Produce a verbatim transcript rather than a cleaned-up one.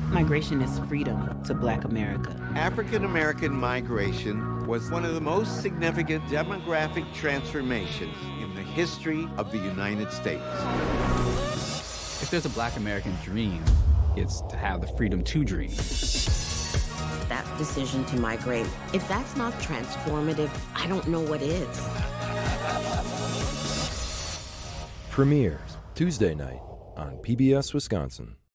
Migration is freedom to Black America. African American migration was one of the most significant demographic transformations in the history of the United States. If there's a Black American dream, it's to have the freedom to dream. That decision to migrate, if that's not transformative, I don't know what is. Premieres Tuesday night on P B S Wisconsin.